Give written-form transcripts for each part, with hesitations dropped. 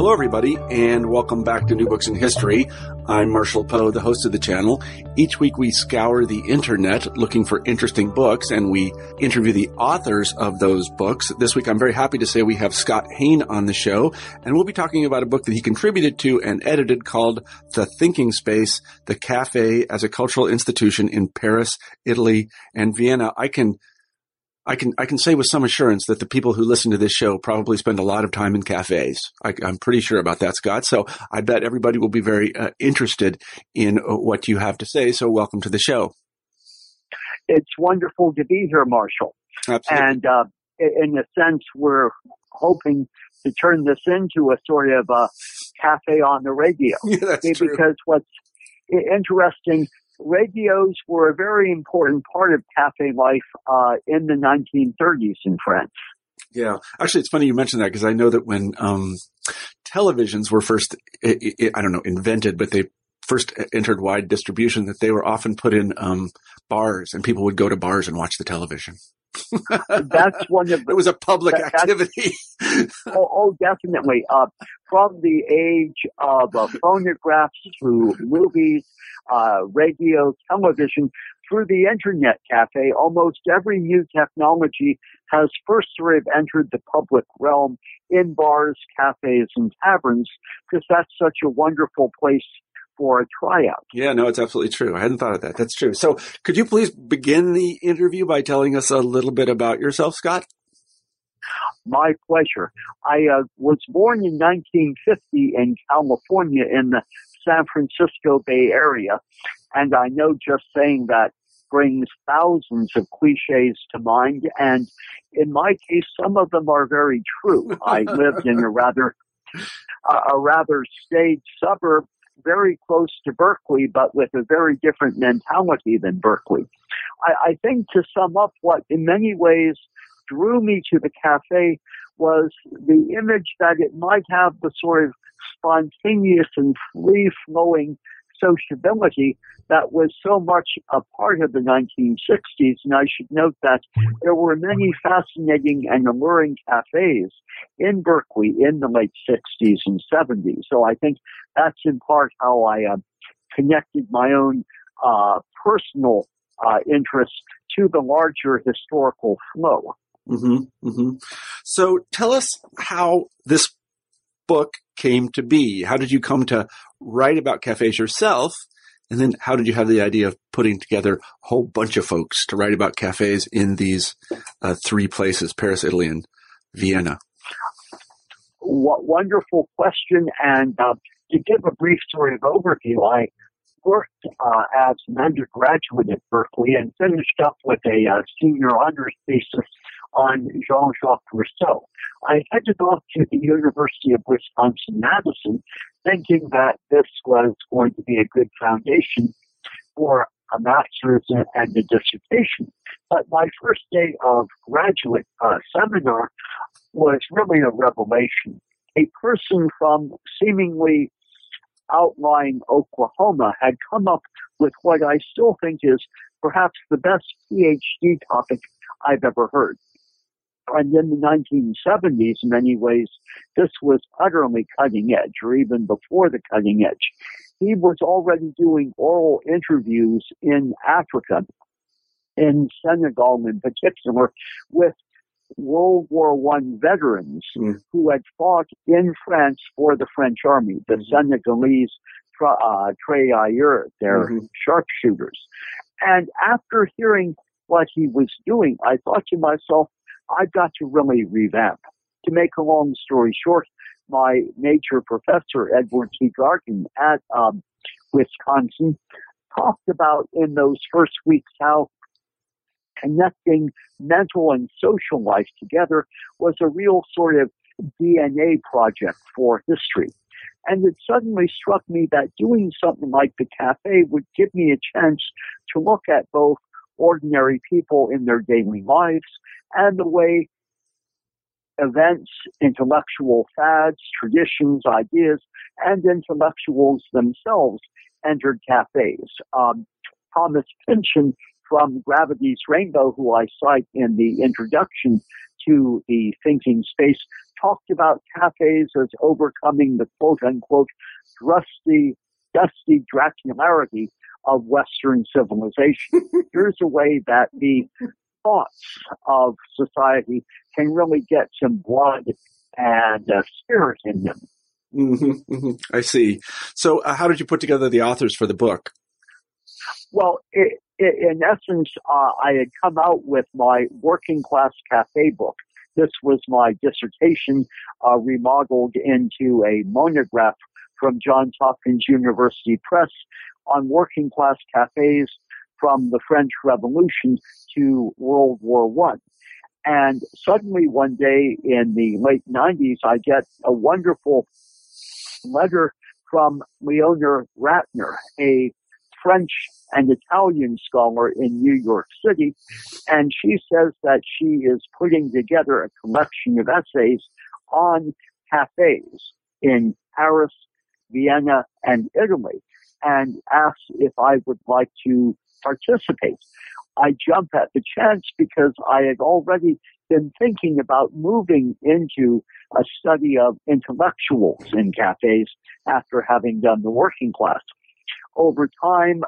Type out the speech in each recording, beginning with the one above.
Hello, everybody, and welcome back to New Books in History. I'm Marshall Poe, the host of the channel. Each week we scour the internet looking for interesting books, and we interview the authors of those books. This week I'm very happy to say we have Scott Hain on the show, and we'll be talking about a book that he contributed to and edited called The Thinking Space, The Cafe as a Cultural Institution in Paris, Italy, and Vienna. I can say with some assurance that the people who listen to this show probably spend a lot of time in cafes. I'm pretty sure about that, Scott. So I bet everybody will be very interested in what you have to say. So welcome to the show. It's wonderful to be here, Marshall. Absolutely. And in a sense, we're hoping to turn this into a sort of a cafe on the radio. Yeah, that's true. Because what's interesting, radios were a very important part of cafe life in the 1930s in France. Yeah. Actually, it's funny you mentioned that because I know that when televisions were first, invented, but they first entered wide distribution, that they were often put in bars, and people would go to bars and watch the television. That's one of it was a public activity. Definitely. From the age of phonographs through movies, radio, television, through the internet cafe, almost every new technology has first sort of entered the public realm in bars, cafes, and taverns, because that's such a wonderful place for a tryout. Yeah, no, it's absolutely true. I hadn't thought of that. That's true. So could you please begin the interview by telling us a little bit about yourself, Scott? My pleasure. I was born in 1950 in California in the San Francisco Bay Area, and I know just saying that brings thousands of cliches to mind, and in my case, some of them are very true. I lived in a rather staid suburb very close to Berkeley, but with a very different mentality than Berkeley. I think to sum up, what in many ways drew me to the cafe was the image that it might have the sort of spontaneous and free-flowing sociability that was so much a part of the 1960s. And I should note that there were many fascinating and alluring cafes in Berkeley in the late 60s and 70s. So I think that's in part how I connected my own personal interest to the larger historical flow. Mm-hmm, mm-hmm. So tell us how this book came to be. How did you come to write about cafes yourself? And then how did you have the idea of putting together a whole bunch of folks to write about cafes in these three places, Paris, Italy, and Vienna? What wonderful question. And to give a brief sort of overview, I worked as an undergraduate at Berkeley and finished up with a senior honors thesis on Jean-Jacques Rousseau. I headed off to the University of Wisconsin-Madison thinking that this was going to be a good foundation for a master's and a dissertation. But my first day of graduate seminar was really a revelation. A person from seemingly outlying Oklahoma had come up with what I still think is perhaps the best PhD topic I've ever heard. And in the 1970s, in many ways, this was utterly cutting edge, or even before the cutting edge. He was already doing oral interviews in Africa, in Senegal in particular, with World War I veterans who had fought in France for the French army, the Senegalese tirailleurs, their sharpshooters. And after hearing what he was doing, I thought to myself, I've got to really revamp. To make a long story short, my major professor, Edward T. Gargan at Wisconsin, talked about in those first weeks how connecting mental and social life together was a real sort of DNA project for history. And it suddenly struck me that doing something like the cafe would give me a chance to look at both ordinary people in their daily lives and the way events, intellectual fads, traditions, ideas, and intellectuals themselves entered cafes. Thomas Pynchon from Gravity's Rainbow, who I cite in the introduction to The Thinking Space, talked about cafes as overcoming the quote-unquote dusty Dracularity of Western civilization. Here's a way that the thoughts of society can really get some blood and spirit in them. Mm-hmm, mm-hmm. I see. So how did you put together the authors for the book? Well, in essence, I had come out with my Working Class Cafe book. This was my dissertation remodeled into a monograph from Johns Hopkins University Press on working class cafes from the French Revolution to World War I. And suddenly one day in the late 90s, I get a wonderful letter from Leonore Ratner, a French and Italian scholar in New York City, and she says that she is putting together a collection of essays on cafes in Paris, Vienna, and Italy, and asks if I would like to participate. I jump at the chance because I had already been thinking about moving into a study of intellectuals in cafes after having done the working class. Over time,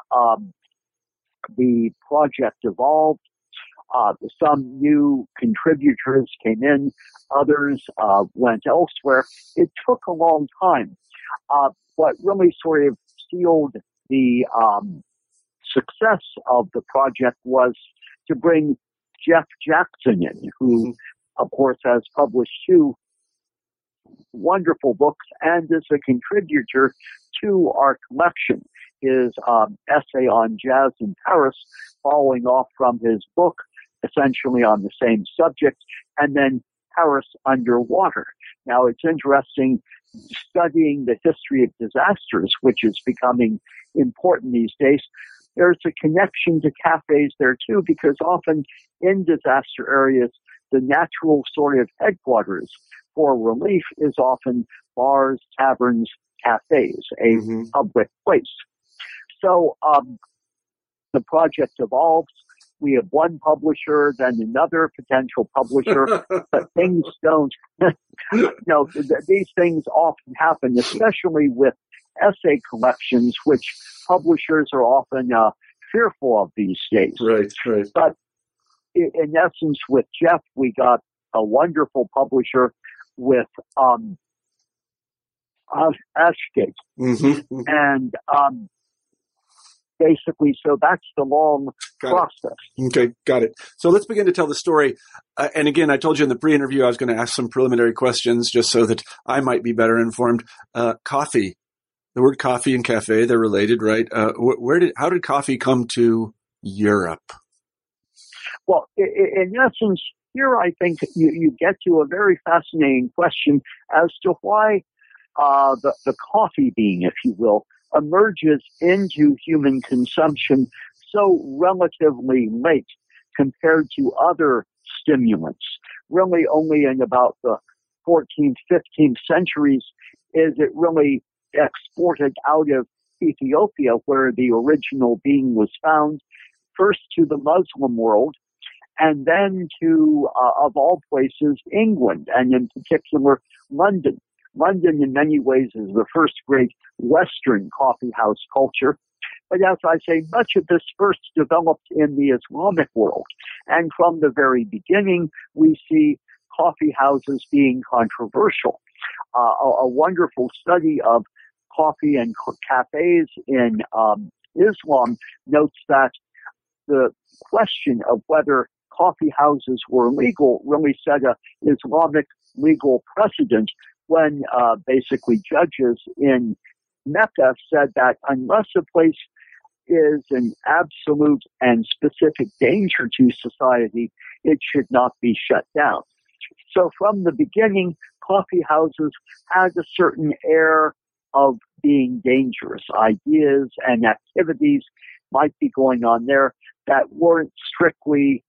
the project evolved. Some new contributors came in, others went elsewhere. It took a long time. What really sort of sealed the success of the project was to bring Jeff Jackson in, who, of course, has published 2 wonderful books and is a contributor to our collection. His essay on jazz in Paris, following off from his book, essentially on the same subject, and then Paris Underwater. Now, it's interesting studying the history of disasters, which is becoming important these days. There's a connection to cafes there, too, because often in disaster areas, the natural sort of headquarters for relief is often bars, taverns, cafes, a public place. So the project evolves. We have one publisher, then another potential publisher, but things don't, these things often happen, especially with essay collections, which publishers are often fearful of these days. Right, right. But in essence, with Jeff, we got a wonderful publisher with Ashgate. Mm-hmm. And basically, so that's the long process. Okay, got it. So let's begin to tell the story. And again, I told you in the pre-interview I was going to ask some preliminary questions just so that I might be better informed. Coffee. The word coffee and cafe, they're related, right? How did coffee come to Europe? Well, in essence, here I think you get to a very fascinating question as to why the coffee bean, if you will, emerges into human consumption so relatively late compared to other stimulants. Really only in about the 14th, 15th centuries is it really exported out of Ethiopia, where the original bean was found, first to the Muslim world, and then to, of all places, England, and in particular, London. London, in many ways, is the first great Western coffee house culture. But as I say, much of this first developed in the Islamic world. And from the very beginning, we see coffee houses being controversial. A wonderful study of coffee and cafes in Islam notes that the question of whether coffee houses were legal really set a Islamic legal precedent when basically judges in Mecca said that unless a place is an absolute and specific danger to society, it should not be shut down. So from the beginning, coffee houses had a certain air of being dangerous. Ideas and activities might be going on there that weren't strictly,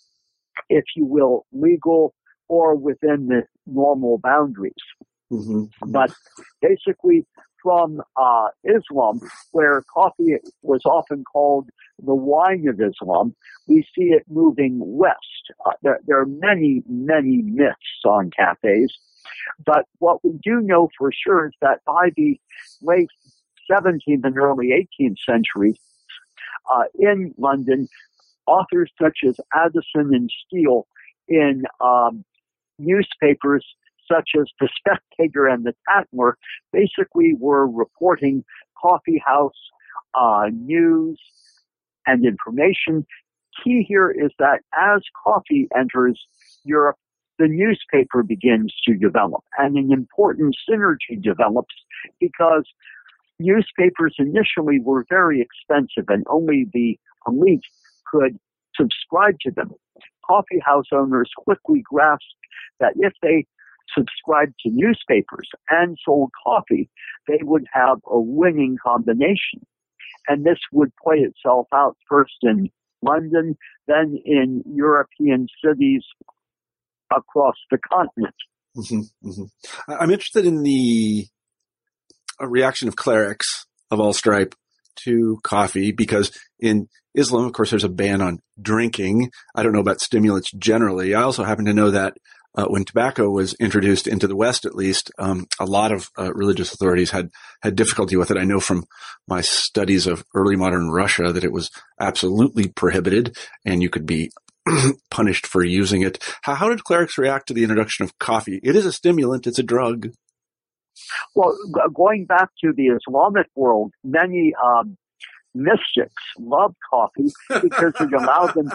if you will, legal or within the normal boundaries. Mm-hmm. But basically from Islam, where coffee was often called the wine of Islam, we see it moving west. There are many, many myths on cafes. But what we do know for sure is that by the late 17th and early 18th centuries, in London, authors such as Addison and Steele in newspapers such as The Spectator and The Tatler basically were reporting coffee house news and information. Key here is that as coffee enters Europe, the newspaper begins to develop, and an important synergy develops because newspapers initially were very expensive and only the elite could subscribe to them. Coffee house owners quickly grasped that if they subscribed to newspapers and sold coffee, they would have a winning combination. And this would play itself out first in London, then in European cities across the continent. Mm-hmm, mm-hmm. I'm interested in the reaction of clerics of all stripe to coffee, because in Islam, of course, there's a ban on drinking. I don't know about stimulants generally. I also happen to know that when tobacco was introduced into the West, at least, a lot of religious authorities had difficulty with it. I know from my studies of early modern Russia that it was absolutely prohibited and you could be punished for using it. How did clerics react to the introduction of coffee? It is a stimulant. It's a drug. Well, going back to the Islamic world, many mystics loved coffee because it allowed them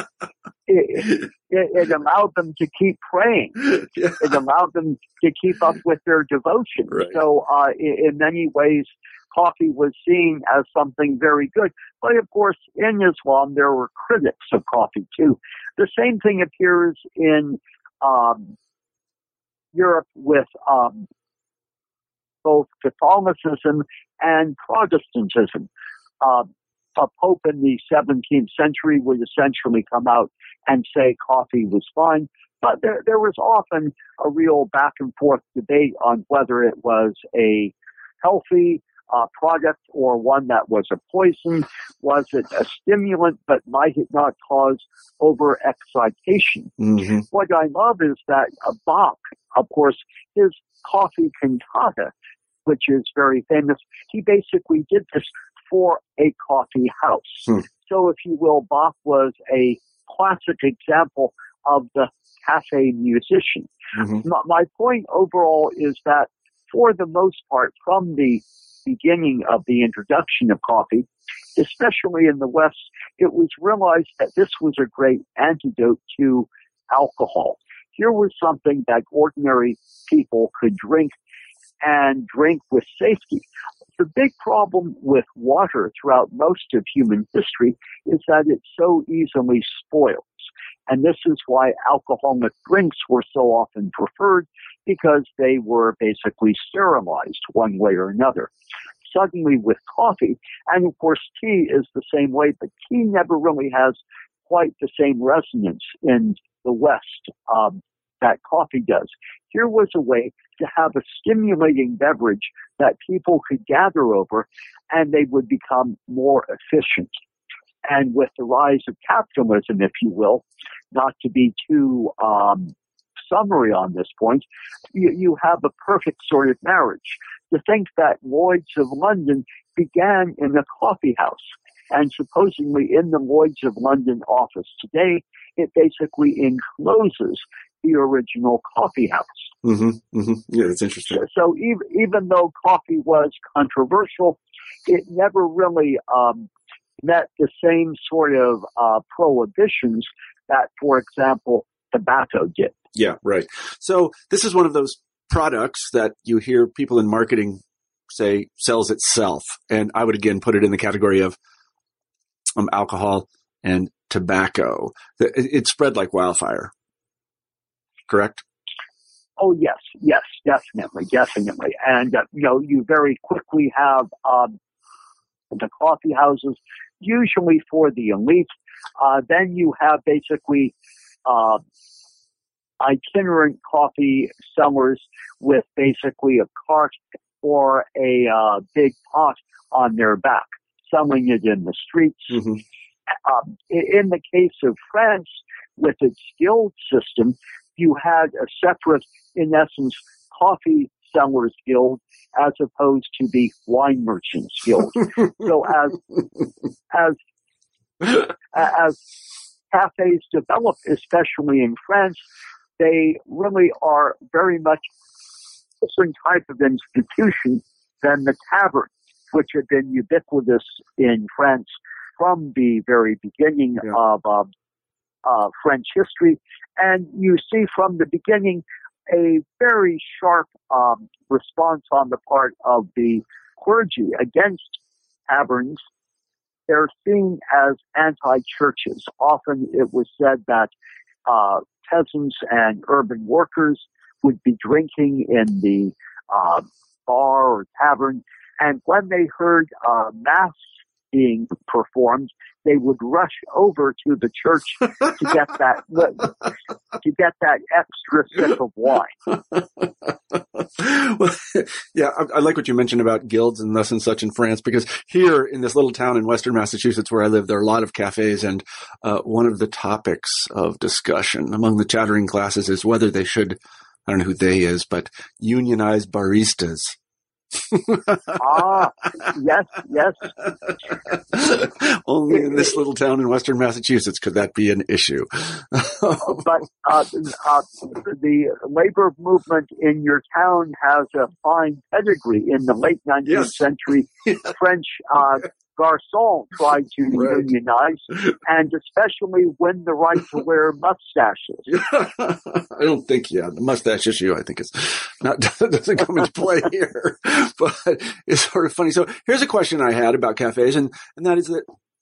it allowed them to keep praying. Yeah. It allowed them to keep up with their devotion. Right. So in many ways, coffee was seen as something very good. But of course, in Islam, there were critics of coffee too. The same thing appears in Europe with both Catholicism and Protestantism. A pope in the 17th century would essentially come out and say coffee was fine, but there was often a real back and forth debate on whether it was a healthy product or one that was a poison. Was it a stimulant, but might it not cause overexcitation? Mm-hmm. What I love is that Bach, of course, his coffee cantata, which is very famous, he basically did this for a coffee house. So, if you will, Bach was a classic example of the cafe musician. Mm-hmm. My point overall is that, for the most part, from the beginning of the introduction of coffee, especially in the West, it was realized that this was a great antidote to alcohol. Here was something that ordinary people could drink and drink with safety. The big problem with water throughout most of human history is that it so easily spoils. And this is why alcoholic drinks were so often preferred, because they were basically sterilized one way or another. Suddenly with coffee, and of course tea is the same way, but tea never really has quite the same resonance in the West that coffee does. Here was a way to have a stimulating beverage that people could gather over, and they would become more efficient. And with the rise of capitalism, if you will, not to be too summary on this point, you have a perfect sort of marriage. To think that Lloyd's of London began in a coffee house, and supposedly in the Lloyd's of London office today, it basically encloses the original coffee house. Mm-hmm, mm-hmm. Yeah, that's interesting. So even though coffee was controversial, it never really met the same sort of prohibitions that, for example, tobacco did. Yeah, right. So this is one of those products that you hear people in marketing say sells itself. And I would again put it in the category of alcohol and tobacco. It spread like wildfire. Correct? Oh, yes, definitely. And, you very quickly have the coffee houses, usually for the elite. Then you have basically itinerant coffee sellers with basically a cart or a big pot on their back, selling it in the streets. Mm-hmm. In the case of France, with its guild system, you had a separate, in essence, coffee sellers guild as opposed to the wine merchants guild. So as cafes develop, especially in France, they really are very much a different type of institution than the tavern, which had been ubiquitous in France from the very beginning of French history. And you see from the beginning a very sharp response on the part of the clergy against taverns. They're seen as anti-churches. Often it was said that peasants and urban workers would be drinking in the bar or tavern, and when they heard mass being performed, they would rush over to the church to get that extra sip of wine. Well, yeah, I like what you mentioned about guilds and thus and such in France, because here in this little town in Western Massachusetts where I live, there are a lot of cafes, and one of the topics of discussion among the chattering classes is whether they should, I don't know who they is, but unionize baristas. Yes. Only in this little town in Western Massachusetts could that be an issue. But the labor movement in your town has a fine pedigree. In the late 19th century, French garçons tried to unionize and especially win the right to wear mustaches. I don't think, the mustache issue, I think doesn't come into play here, but it's sort of funny. So here's a question I had about cafes, and that is that,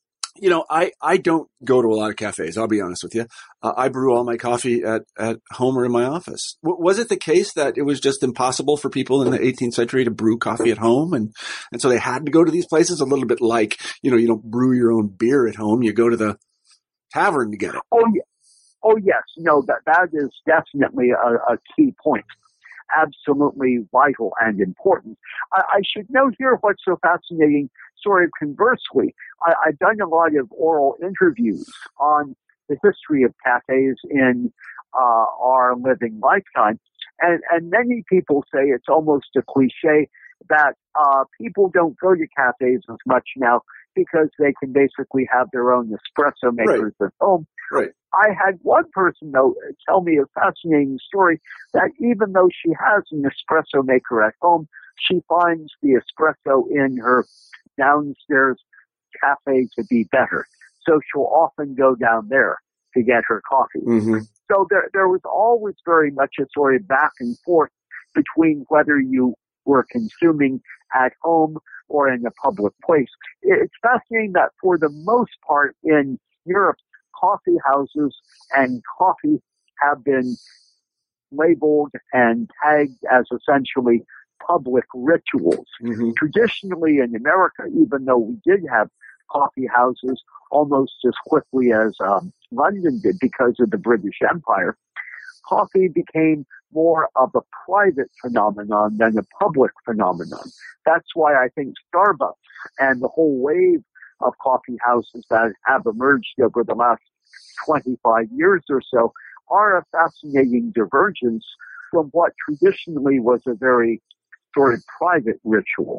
I don't go to a lot of cafes. I'll be honest with you. I brew all my coffee at home or in my office. Was it the case that it was just impossible for people in the 18th century to brew coffee at home? And so they had to go to these places, a little bit like, you don't brew your own beer at home. You go to the tavern to get it. Oh, yes. No, that is definitely a key point. Absolutely vital and important. I should note here what's so fascinating. Sort of conversely, I've done a lot of oral interviews on the history of cafes in our living lifetime, and many people say it's almost a cliche that people don't go to cafes as much now because they can basically have their own espresso makers at home. Right. I had one person, though, tell me a fascinating story that even though she has an espresso maker at home, she finds the espresso in her downstairs cafe to be better. So she'll often go down there to get her coffee. Mm-hmm. So there was always very much a sort of back and forth between whether you were consuming at home or in a public place. It's fascinating that for the most part in Europe, coffee houses and coffee have been labeled and tagged as essentially public rituals. Mm-hmm. Traditionally in America, even though we did have coffee houses almost as quickly as London did because of the British Empire, coffee became more of a private phenomenon than a public phenomenon. That's why I think Starbucks and the whole wave of coffee houses that have emerged over the last 25 years or so are a fascinating divergence from what traditionally was a very sort of private ritual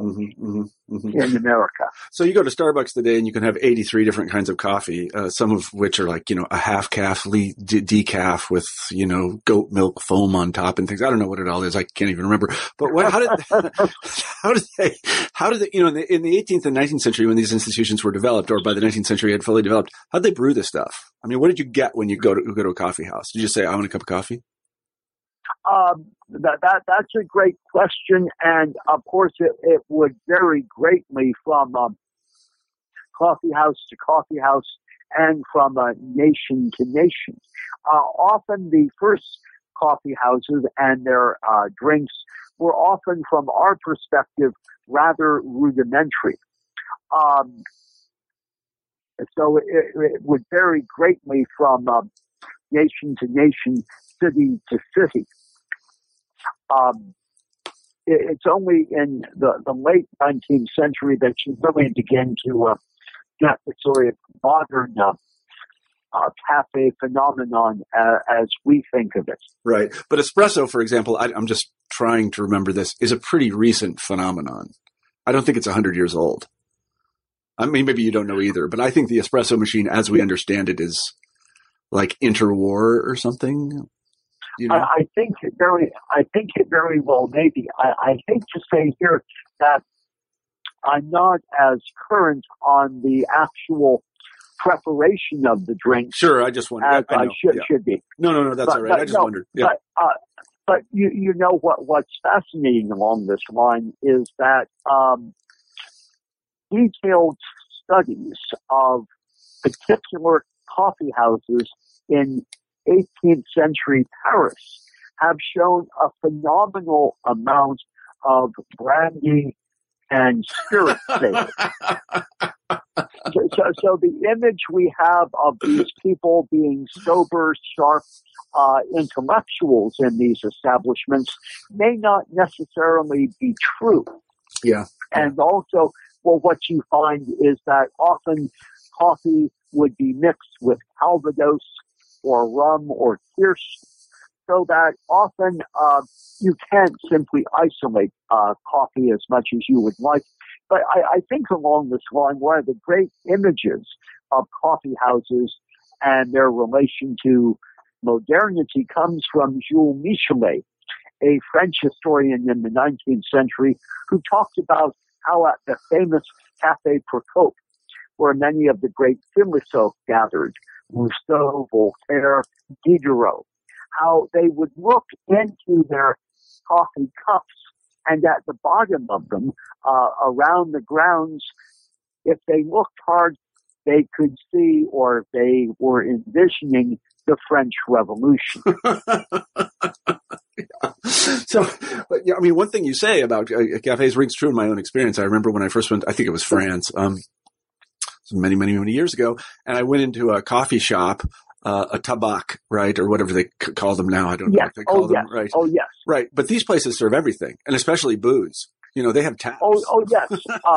in America. So you go to Starbucks today and you can have 83 different kinds of coffee, some of which are like, a half calf decaf with, goat milk foam on top and things. I don't know what it all is. I can't even remember. But how did they, in the 18th and 19th century when these institutions were developed, or by the 19th century had fully developed, how'd they brew this stuff? I mean, what did you get when you go to a coffee house? Did you say, I want a cup of coffee? That's a great question, and of course it would vary greatly from coffee house to coffee house and from nation to nation. Often the first coffee houses and their drinks were often, from our perspective, rather rudimentary. So it would vary greatly from nation to nation, city to city. It's only in the late 19th century that you really begin to get the sort of modern cafe phenomenon as we think of it. Right. But espresso, for example, I'm just trying to remember this, is a pretty recent phenomenon. I don't think it's 100 years old. I mean, maybe you don't know either, but I think the espresso machine, as we understand it, is like interwar or something. You know? I think it very well may be. I hate to say here that I'm not as current on the actual preparation of the drink. Sure, I just wondered. As I should be. No, that's all right. I just wondered. Yeah. But you know what's fascinating along this line is that detailed studies of particular coffee houses in 18th century Paris have shown a phenomenal amount of brandy and spirit sales. So the image we have of these people being sober, sharp intellectuals in these establishments may not necessarily be true. Yeah. And also, well, what you find is that often coffee would be mixed with Calvados or rum or Kirsch, so that often you can't simply isolate coffee as much as you would like. But I think along this line, one of the great images of coffee houses and their relation to modernity comes from Jules Michelet, a French historian in the 19th century, who talked about how at the famous Café Procope, where many of the great philosophes gathered, Rousseau, Voltaire, Diderot, how they would look into their coffee cups, and at the bottom of them, around the grounds, if they looked hard, they could see, or they were envisioning, the French Revolution. So, but yeah, I mean, one thing you say about cafes rings true in my own experience. I remember when I first went, I think it was France, many, many, many years ago, and I went into a coffee shop, a tabac, right, or whatever they call them now. I don't know what they call them, right? Oh, yes. Right, but these places serve everything, and especially booze. You know, they have taps. Oh, yes.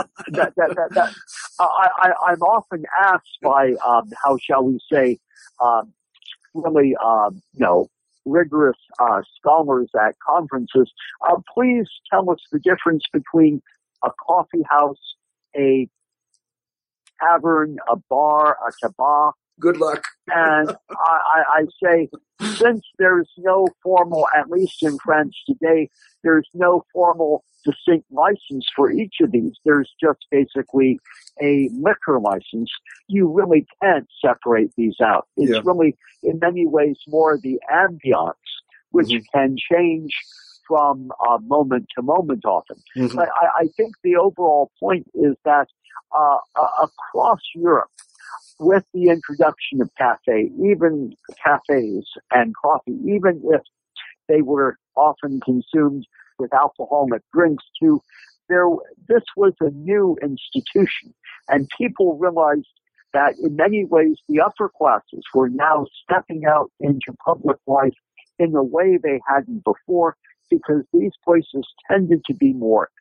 I'm often asked by, how shall we say, really, rigorous scholars at conferences, please tell us the difference between a coffee house, a tavern, a bar, a tabac. Good luck. And I say, since there's no formal, at least in France today, there's no formal distinct license for each of these. There's just basically a liquor license. You really can't separate these out. It's really, in many ways, more the ambiance, which can change from moment to moment often. But I think the overall point is that across Europe, with the introduction of cafes and coffee, even if they were often consumed with alcoholic drinks too, this was a new institution. And people realized that in many ways the upper classes were now stepping out into public life in a way they hadn't before, because these places tended to be more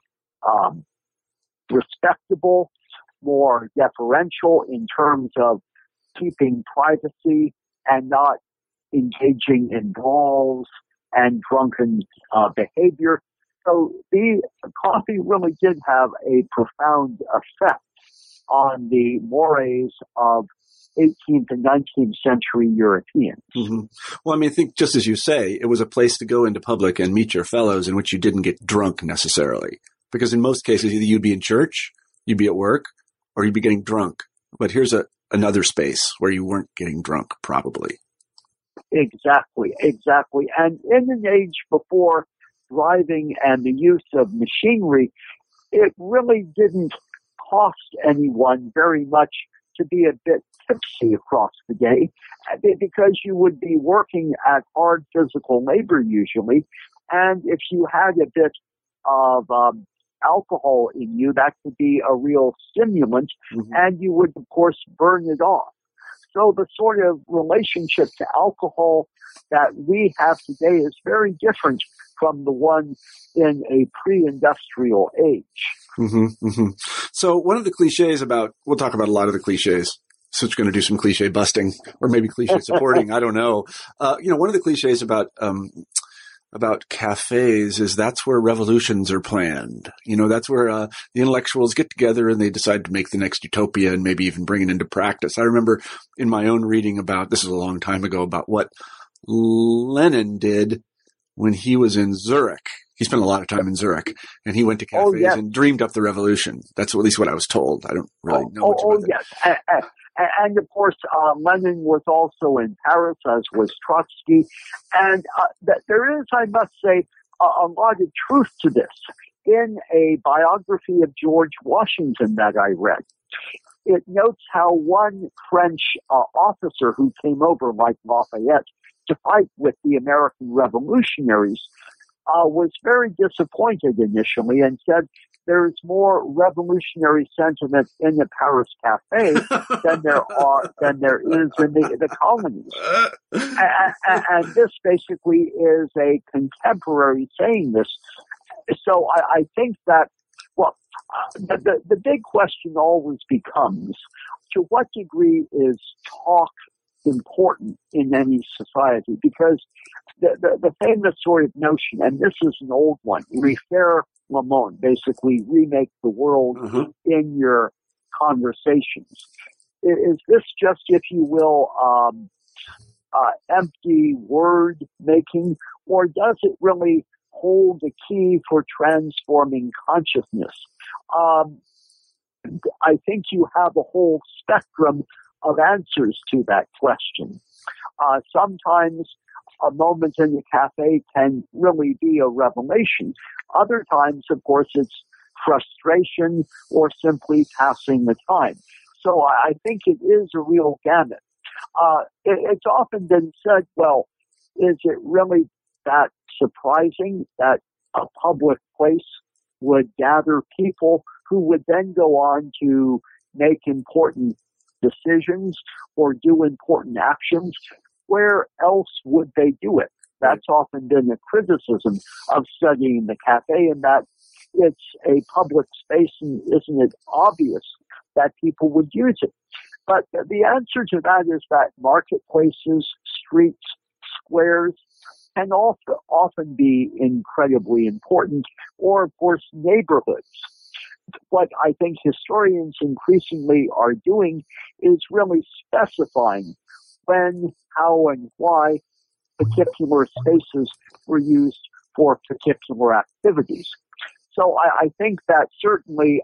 respectable, more deferential in terms of keeping privacy and not engaging in brawls and drunken behavior. So the coffee really did have a profound effect on the mores of 18th and 19th century Europeans. Well, I mean, I think just as you say, it was a place to go into public and meet your fellows in which you didn't get drunk necessarily. Because in most cases, either you'd be in church, you'd be at work, or you'd be getting drunk. But here's another space where you weren't getting drunk, probably. Exactly. And in an age before driving and the use of machinery, it really didn't cost anyone very much to be a bit tipsy across the day, because you would be working at hard physical labor usually. And if you had a bit of alcohol in you, that could be a real stimulant, and you would, of course, burn it off. So the sort of relationship to alcohol that we have today is very different from the one in a pre-industrial age. So one of the cliches we'll talk about a lot of the cliches So it's going to do some cliche busting or maybe cliche supporting. I don't know. One of the cliches about cafes is that's where revolutions are planned. That's where the intellectuals get together and they decide to make the next utopia and maybe even bring it into practice. I remember in my own reading about, this is a long time ago, about what Lenin did when he was in Zurich. He spent a lot of time in Zurich, and he went to cafes and dreamed up the revolution. That's at least what I was told. I don't really know much about that. Yes. And of course, Lenin was also in Paris, as was Trotsky. And there is, I must say, a lot of truth to this. In a biography of George Washington that I read, it notes how one French officer who came over, like Lafayette, to fight with the American revolutionaries, was very disappointed initially and said, there's more revolutionary sentiment in the Paris cafe than there is in the colonies. And this basically is a contemporary saying this. So I think that, the big question always becomes, to what degree is talk important in any society? Because the famous sort of notion, and this is an old one, refaire le monde, basically remake the world in your conversations. Is this just, if you will, empty word making, or does it really hold the key for transforming consciousness? I think you have a whole spectrum of answers to that question. Sometimes a moment in the cafe can really be a revelation. Other times, of course, it's frustration or simply passing the time. So I think it is a real gamut. It's often been said, well, is it really that surprising that a public place would gather people who would then go on to make important decisions or do important actions? Where else would they do it? That's often been a criticism of studying the cafe, in that it's a public space, and isn't it obvious that people would use it? But the answer to that is that marketplaces, streets, squares can also often be incredibly important, or of course neighborhoods. What I think historians increasingly are doing is really specifying when, how, and why particular spaces were used for particular activities. So I think that certainly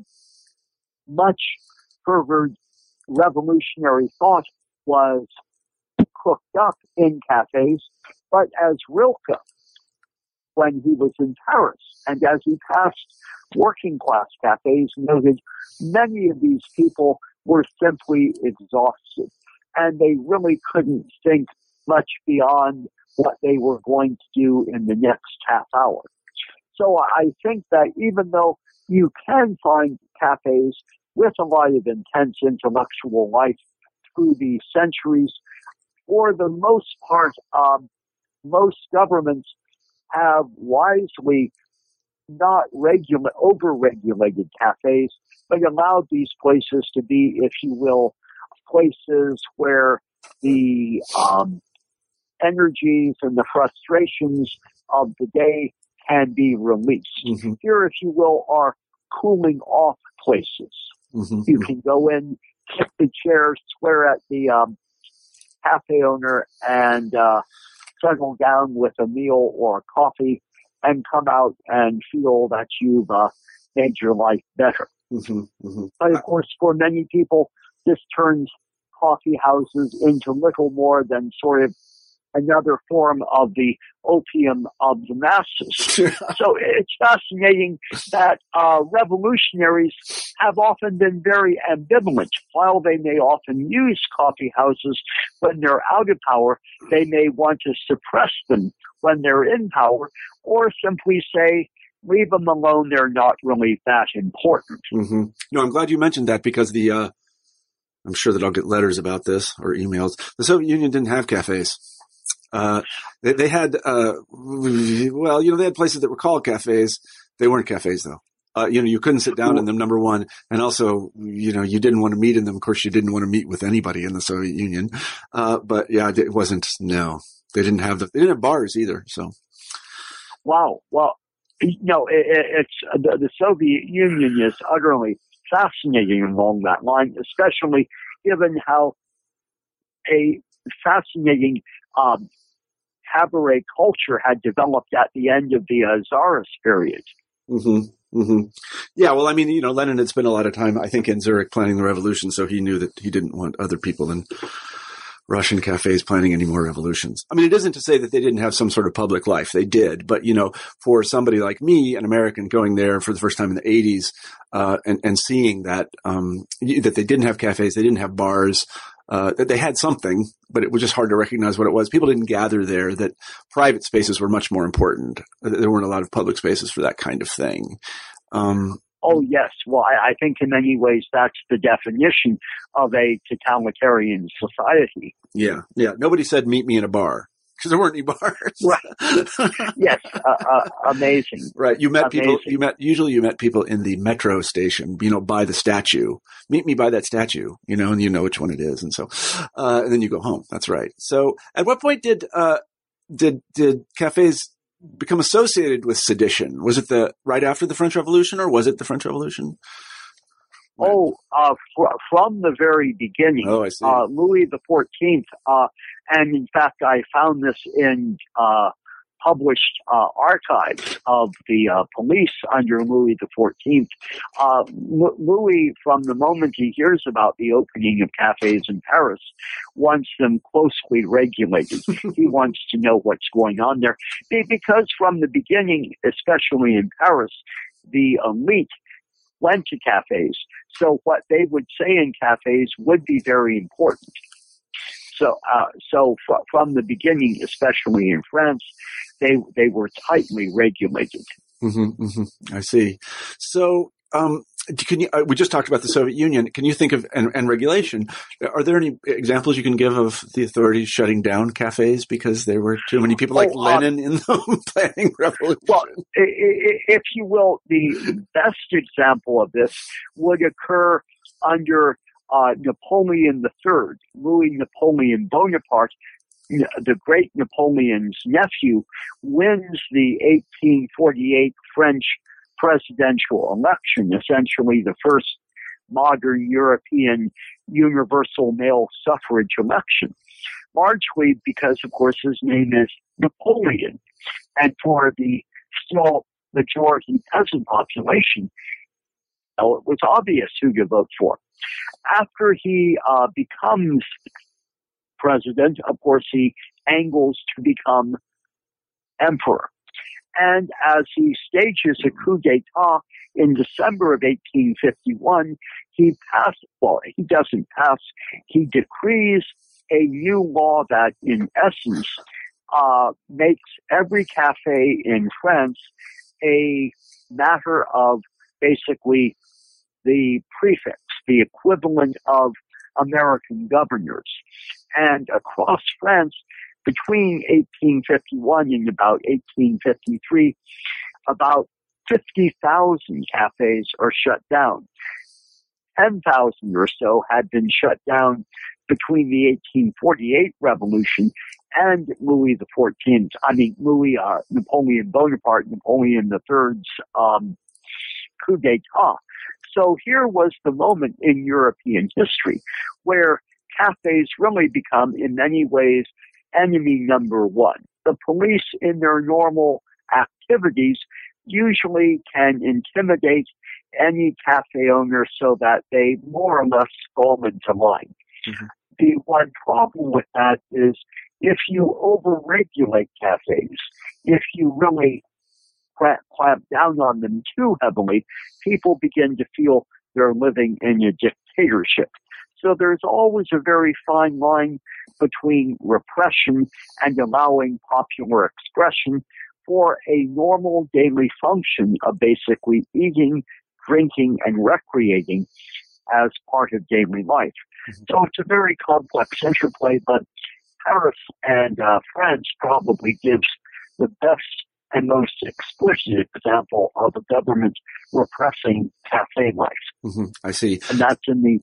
much fervent revolutionary thought was cooked up in cafes, but as Rilke, when he was in Paris, and as he passed working class cafes, noted many of these people were simply exhausted, and they really couldn't think much beyond what they were going to do in the next half hour. So I think that even though you can find cafes with a lot of intense intellectual life through the centuries, for the most part, most governments have wisely not over-regulated cafes, but allowed these places to be, if you will, places where the energies and the frustrations of the day can be released. Mm-hmm. Here, if you will, are cooling off places. Mm-hmm. You can go in, kick the chair, swear at the cafe owner, and settle down with a meal or a coffee, and come out and feel that you've made your life better. Mm-hmm. Mm-hmm. But of course, for many people, this turns coffee houses into little more than sort of another form of the opium of the masses. So it's fascinating that revolutionaries have often been very ambivalent. While they may often use coffee houses when they're out of power, they may want to suppress them when they're in power, or simply say, leave them alone, they're not really that important. Mm-hmm. No, I'm glad you mentioned that, because I'm sure that I'll get letters about this or emails. The Soviet Union didn't have cafes. They had, they had places that were called cafes. They weren't cafes though. You couldn't sit down in them, number one. And also, you didn't want to meet in them. Of course, you didn't want to meet with anybody in the Soviet Union. But yeah, it wasn't, no, they didn't have bars either. So. Wow. Well, it's the Soviet Union is utterly fascinating along that line, especially given how a fascinating cabaret culture had developed at the end of the Tsarist period. Mm-hmm. Mm-hmm. Yeah, well, I mean, Lenin had spent a lot of time, I think, in Zurich planning the revolution, so he knew that he didn't want other people in Russian cafes planning any more revolutions. I mean, it isn't to say that they didn't have some sort of public life. They did. But, for somebody like me, an American going there for the first time in the 80s, and seeing that they didn't have cafes, they didn't have bars, that they had something, but it was just hard to recognize what it was. People didn't gather there, that private spaces were much more important. There weren't a lot of public spaces for that kind of thing. Oh, yes. Well, I think in many ways that's the definition of a totalitarian society. Yeah. Yeah. Nobody said, meet me in a bar, because there weren't any bars. Right. Yes. Amazing. Right. You met people, usually you met people in the metro station, by the statue. Meet me by that statue, and you know which one it is. And so, and then you go home. That's right. So at what point did cafes become associated with sedition? Was it right after the French Revolution, or was it the French Revolution? Oh, from the very beginning. Oh, I see. Louis XIV, and in fact, I found this in published archives of the police under Louis XIV. Louis, from the moment he hears about the opening of cafes in Paris, wants them closely regulated. He wants to know what's going on there. Because from the beginning, especially in Paris, the elite went to cafes. So what they would say in cafes would be very important. So from the beginning, especially in France, they were tightly regulated. Mm-hmm, mm-hmm. I see. So, can you? We just talked about the Soviet Union. Can you think of and regulation? Are there any examples you can give of the authorities shutting down cafes because there were too many people like Lenin in them planning revolution? Well, if you will, the best example of this would occur under Napoleon III, Louis Napoleon Bonaparte. The great Napoleon's nephew wins the 1848 French presidential election, essentially the first modern European universal male suffrage election, largely because, of course, his name is Napoleon. And for the still majority peasant population, it was obvious who to vote for. After he becomes president, of course, he angles to become emperor. And as he stages a coup d'etat in December of 1851, he doesn't pass, he decrees a new law that, in essence, makes every cafe in France a matter of basically the prefix, the equivalent of American governors. And across France, between 1851 and about 1853, about 50,000 cafes are shut down. 10,000 or so had been shut down between the 1848 revolution and Napoleon Bonaparte, Napoleon III's coup d'etat. So here was the moment in European history where cafes really become, in many ways, enemy number one. The police, in their normal activities, usually can intimidate any cafe owner so that they more or less fall into line. Mm-hmm. The one problem with that is if you overregulate cafes, if you really clamp down on them too heavily, people begin to feel they're living in a dictatorship. So there's always a very fine line between repression and allowing popular expression for a normal daily function of basically eating, drinking, and recreating as part of daily life. Mm-hmm. So it's a very complex interplay, but Paris and France probably gives the best and most explicit example of the government repressing cafe life. Mm-hmm. I see. And that's in the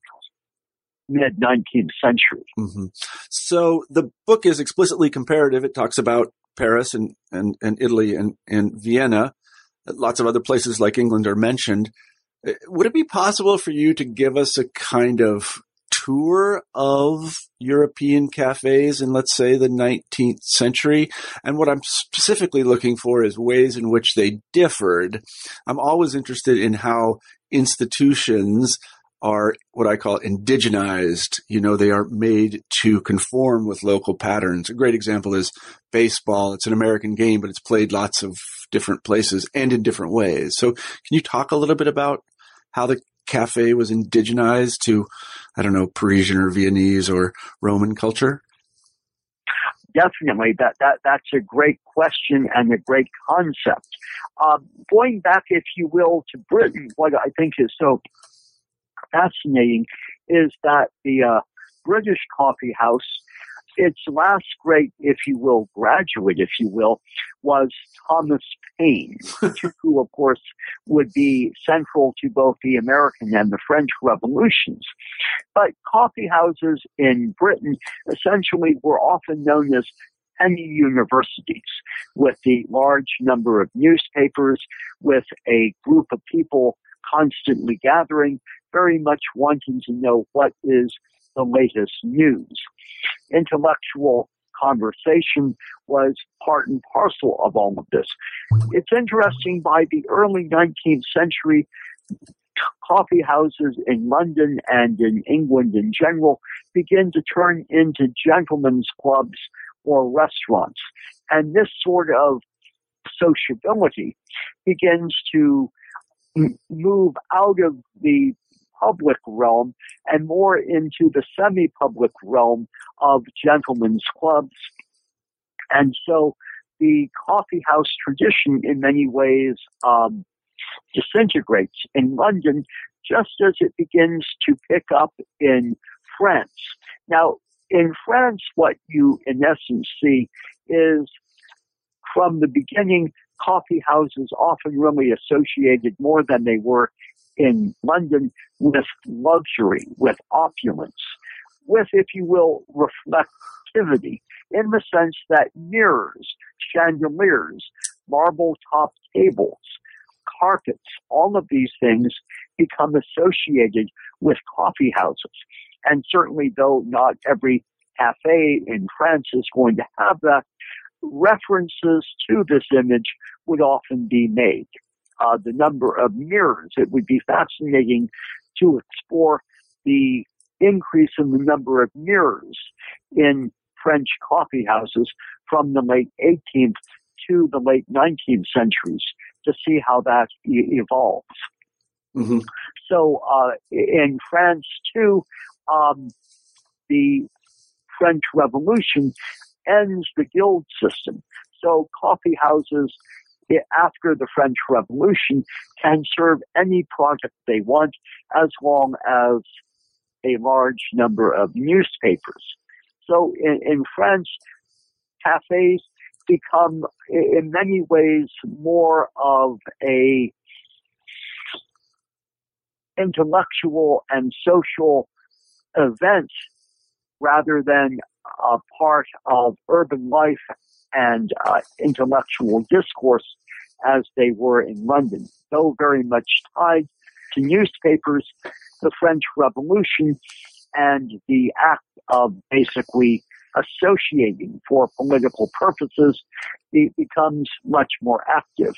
mid-19th century. Mm-hmm. So the book is explicitly comparative. It talks about Paris and Italy and Vienna. Lots of other places like England are mentioned. Would it be possible for you to give us a kind of tour of European cafes in, let's say, the 19th century? And what I'm specifically looking for is ways in which they differed. I'm always interested in how institutions are what I call indigenized. They are made to conform with local patterns. A great example is baseball. It's an American game, but it's played lots of different places and in different ways. So can you talk a little bit about how the cafe was indigenized to, I don't know, Parisian or Viennese or Roman culture? Definitely. That's a great question and a great concept. Going back, if you will, to Britain, what I think is so fascinating is that the British coffee house, its last great, if you will, graduate, if you will, was Thomas Paine, who, of course, would be central to both the American and the French revolutions. But coffee houses in Britain essentially were often known as penny universities, with the large number of newspapers, with a group of people constantly gathering, very much wanting to know what is the latest news. Intellectual conversation was part and parcel of all of this. It's interesting, by the early 19th century, coffee houses in London and in England in general begin to turn into gentlemen's clubs or restaurants. And this sort of sociability begins to move out of the public realm and more into the semi-public realm of gentlemen's clubs. And so the coffee house tradition in many ways disintegrates in London, just as it begins to pick up in France. Now, in France, what you in essence see is, from the beginning, coffee houses often really associated more than they were in London with luxury, with opulence, with, if you will, reflectivity, in the sense that mirrors, chandeliers, marble-topped tables, carpets, all of these things become associated with coffee houses. And certainly, though not every cafe in France is going to have that, references to this image would often be made. The number of mirrors, it would be fascinating to explore the increase in the number of mirrors in French coffee houses from the late 18th to the late 19th centuries to see how that evolves. Mm-hmm. So in France, too, the French Revolution ends the guild system. So coffee houses, after the French Revolution, can serve any product they want as long as a large number of newspapers. So in France, cafes become, in many ways, more of a intellectual and social event rather than a part of urban life and intellectual discourse as they were in London. Though very much tied to newspapers, the French Revolution and the act of basically associating for political purposes becomes much more active.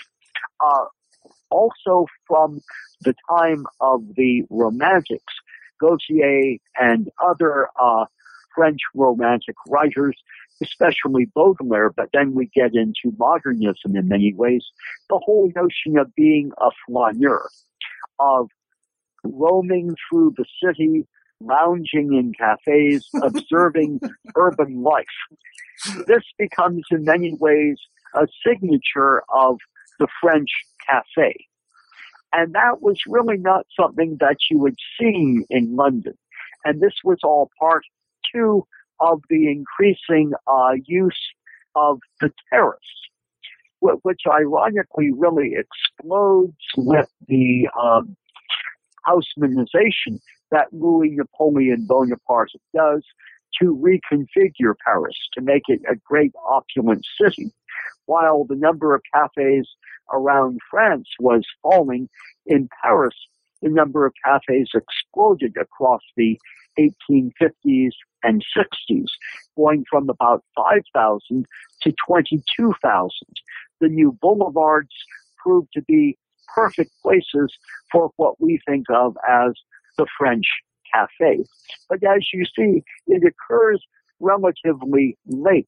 Also from the time of the Romantics, Gautier and other French Romantic writers, especially Baudelaire, but then we get into modernism in many ways, the whole notion of being a flaneur, of roaming through the city, lounging in cafes, observing urban life. This becomes in many ways a signature of the French cafe. And that was really not something that you had seen in London. And this was all part, too, of the increasing use of the terrace. which ironically really explodes with the Haussmannization that Louis Napoleon Bonaparte does to reconfigure Paris, to make it a great opulent city. While the number of cafes around France was falling, in Paris, the number of cafes exploded across the 1850s and 60s, going from about 5,000 to 22,000. The new boulevards proved to be perfect places for what we think of as the French cafe. But as you see, it occurs relatively late.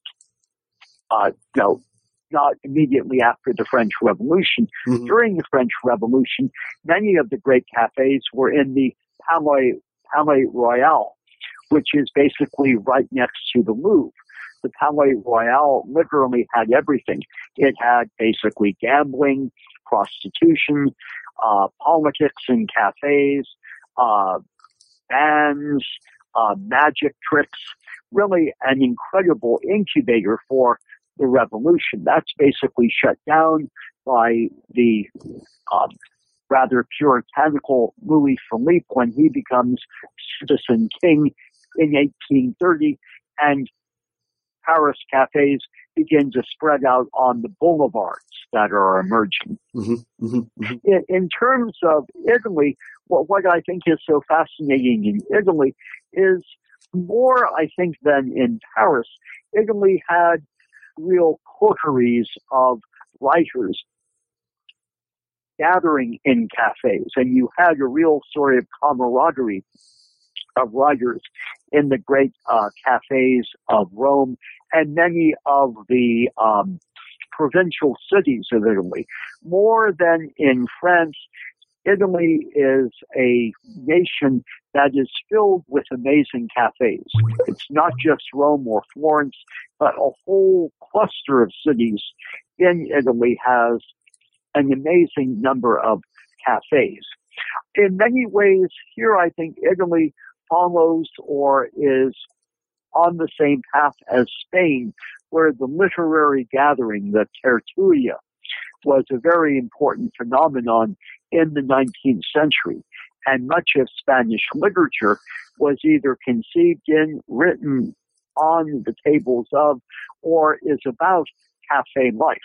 Not immediately after the French Revolution. Mm-hmm. During the French Revolution, many of the great cafes were in the Palais Royal, which is basically right next to the Louvre. The Palais Royal literally had everything. It had basically gambling, prostitution, politics in cafes, bands, magic tricks, really an incredible incubator for the revolution. That's basically shut down by the rather puritanical Louis Philippe when he becomes citizen king in 1830, and Paris cafes begin to spread out on the boulevards that are emerging. Mm-hmm, mm-hmm, mm-hmm. In terms of Italy, what I think is so fascinating in Italy is more, I think, than in Paris. Italy had real coteries of writers gathering in cafes, and you had a real sort of camaraderie of writers in the great cafes of Rome and many of the provincial cities of Italy. More than in France, Italy is a nation that is filled with amazing cafes. It's not just Rome or Florence, but a whole cluster of cities in Italy has an amazing number of cafes. In many ways, here I think Italy follows or is on the same path as Spain, where the literary gathering, the tertulia, was a very important phenomenon in the 19th century. And much of Spanish literature was either conceived in, written on the tables of, or is about cafe life.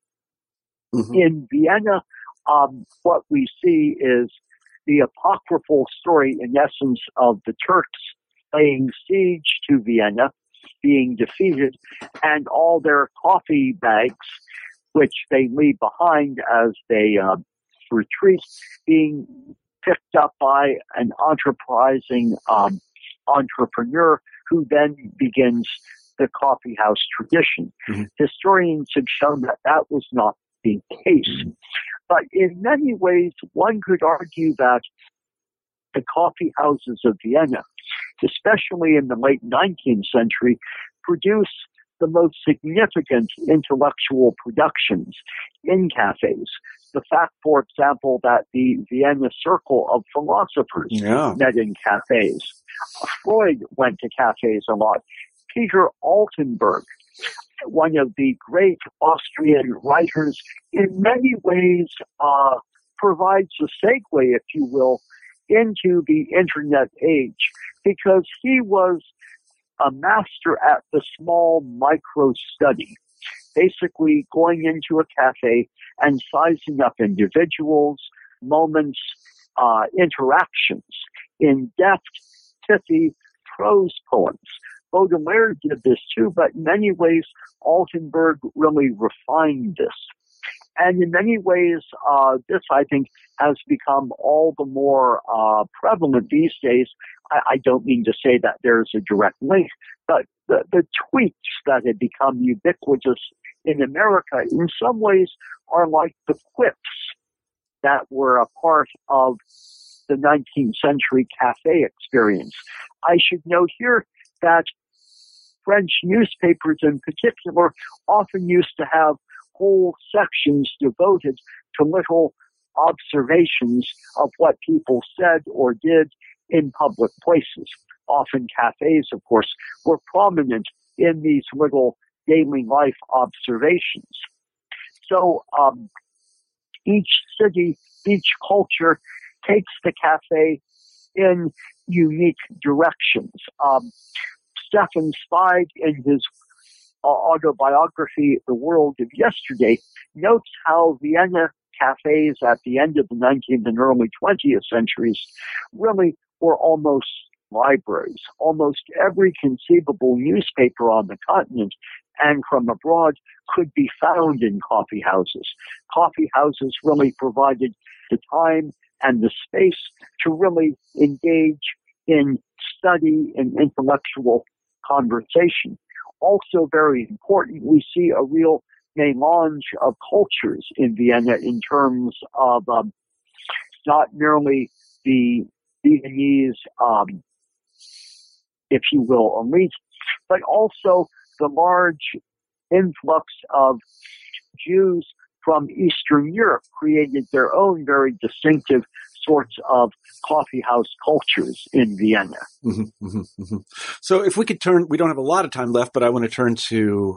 Mm-hmm. In Vienna, what we see is the apocryphal story, in essence, of the Turks laying siege to Vienna, being defeated, and all their coffee bags, which they leave behind as they retreat, being picked up by an enterprising entrepreneur who then begins the coffee house tradition. Mm-hmm. Historians have shown that that was not the case. Mm-hmm. But in many ways, one could argue that the coffee houses of Vienna, especially in the late 19th century, produce the most significant intellectual productions in cafes. The fact, for example, that the Vienna Circle of Philosophers met in cafes. Freud went to cafes a lot. Peter Altenberg, one of the great Austrian writers, in many ways provides a segue, if you will, into the internet age, because he was a master at the small micro study, basically going into a cafe and sizing up individuals, moments, interactions, in-depth, pithy prose poems. Baudelaire did this too, but in many ways, Altenberg really refined this. And in many ways, this, I think, has become all the more prevalent these days. I don't mean to say that there's a direct link, but the tweets that have become ubiquitous in America in some ways are like the quips that were a part of the 19th century cafe experience. I should note here that French newspapers in particular often used to have whole sections devoted to little observations of what people said or did in public places. Often cafes, of course, were prominent in these little daily life observations. So each city, each culture takes the cafe in unique directions. Stefan Zweig, in his autobiography, The World of Yesterday, notes how Vienna cafes at the end of the 19th and early 20th centuries really were almost libraries. Almost every conceivable newspaper on the continent and from abroad could be found in coffee houses. Coffee houses really provided the time and the space to really engage in study and intellectual conversation. Also very important, we see a real melange of cultures in Vienna in terms of not merely the Viennese, if you will, elite, but also the large influx of Jews from Eastern Europe created their own very distinctive sorts of coffee house cultures in Vienna. Mm-hmm, mm-hmm, mm-hmm. So if we could turn, we don't have a lot of time left, but I want to turn to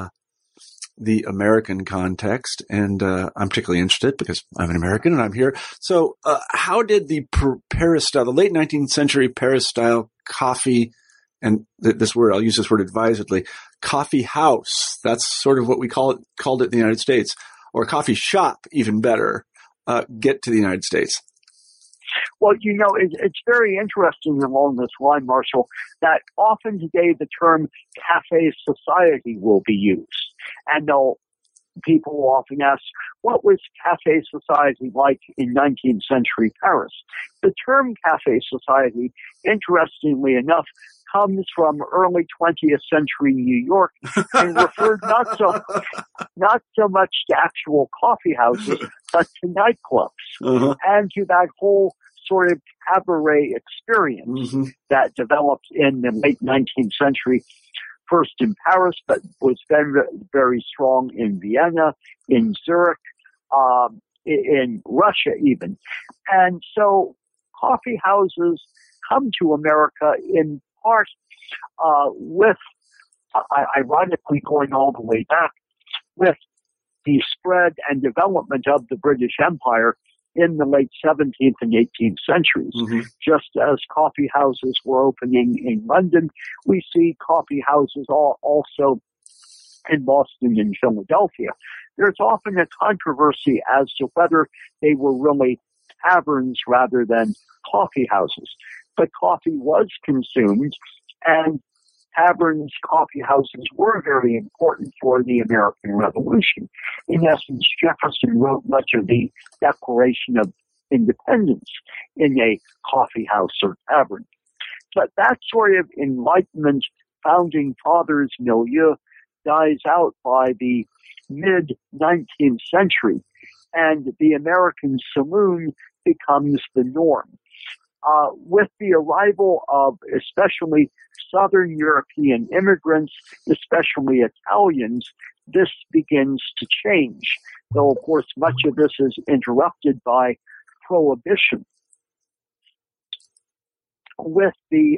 the American context, and I'm particularly interested because I'm an American and I'm here. So how did the Paris style, the late 19th century Paris style coffee, and this word, I'll use this word advisedly, coffee house, that's sort of what we called it in the United States, or coffee shop, even better, get to the United States? Well, it's very interesting along this line, Marshall, that often today the term cafe society will be used. And people will often ask, what was cafe society like in 19th century Paris? The term cafe society, interestingly enough, comes from early 20th century New York and referred not so much to actual coffee houses, but to nightclubs and to that whole sort of cabaret experience that developed in the late 19th century, first in Paris, but was then very strong in Vienna, in Zurich, in Russia even. And so coffee houses come to America in part with, ironically going all the way back, with the spread and development of the British Empire in the late 17th and 18th centuries. Just as coffee houses were opening in London, we see coffee houses also in Boston and Philadelphia. There's often a controversy as to whether they were really taverns rather than coffee houses. But coffee was consumed, and taverns, coffee houses were very important for the American Revolution. In essence, Jefferson wrote much of the Declaration of Independence in a coffee house or tavern. But that sort of Enlightenment founding fathers milieu dies out by the mid-19th century, and the American saloon becomes the norm. With the arrival of especially Southern European immigrants, especially Italians, this begins to change. Though, of course, much of this is interrupted by Prohibition. With the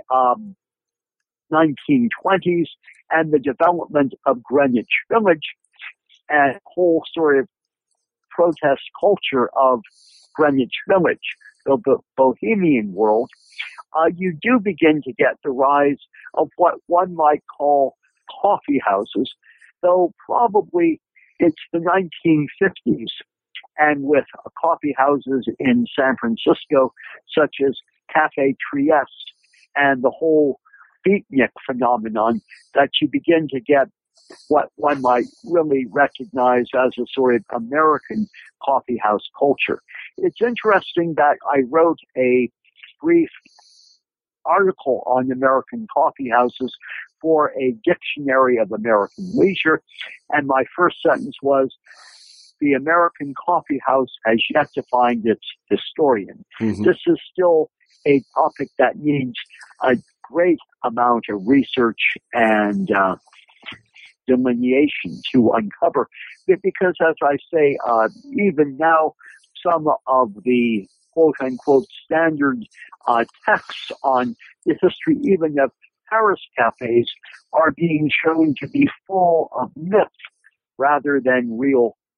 1920s and the development of Greenwich Village and whole sort of protest culture of Greenwich Village, the bohemian world, you do begin to get the rise of what one might call coffee houses, though probably it's the 1950s, and with coffee houses in San Francisco, such as Cafe Trieste and the whole beatnik phenomenon, that you begin to get what one might really recognize as a sort of American coffee house culture. It's interesting that I wrote a brief article on American coffee houses for a dictionary of American leisure, and my first sentence was, the American coffee house has yet to find its historian. This is still a topic that needs a great amount of research and delineation to uncover, because as I say, even now, some of the quote-unquote standard texts on the history even of Paris cafes are being shown to be full of myth rather than real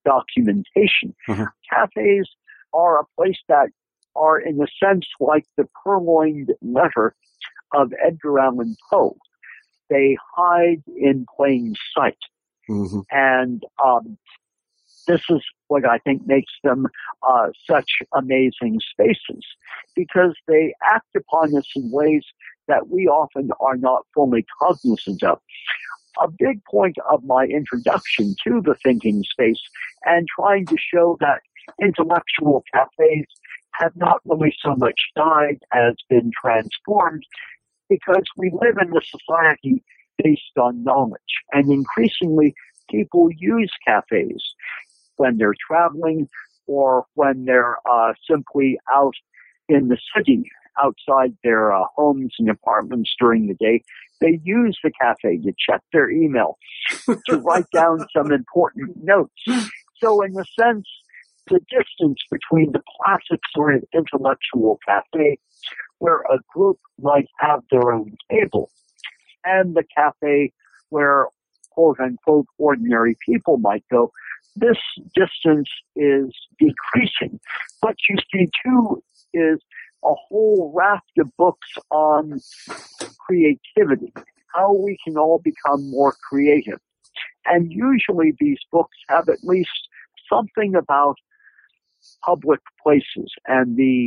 documentation. Cafes are a place that are, in a sense, like the purloined letter of Edgar Allan Poe. They hide in plain sight. And this is what I think makes them such amazing spaces, because they act upon us in ways that we often are not fully cognizant of. A big point of my introduction to the thinking space and trying to show that intellectual cafes have not really so much died as been transformed, because we live in a society based on knowledge. And increasingly, people use cafes when they're traveling or when they're simply out in the city, outside their homes and apartments during the day. They use the cafe to check their email, to write down some important notes. So in a sense, the distance between the classic sort of intellectual cafe, where a group might have their own table, and the cafe where quote-unquote ordinary people might go, this distance is decreasing. What you see, too, is a whole raft of books on creativity, how we can all become more creative. And usually these books have at least something about public places and the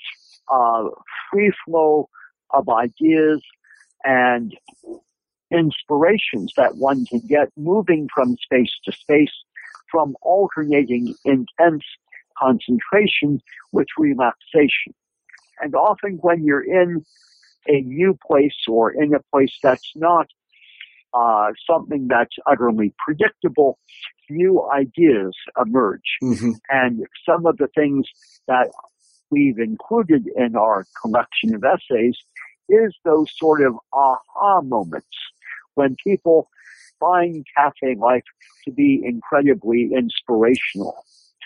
free flow of ideas and inspirations that one can get moving from space to space, from alternating intense concentration with relaxation. And often when you're in a new place or in a place that's not something that's utterly predictable, new ideas emerge. And some of the things that we've included in our collection of essays is those sort of aha moments when people find cafe life to be incredibly inspirational.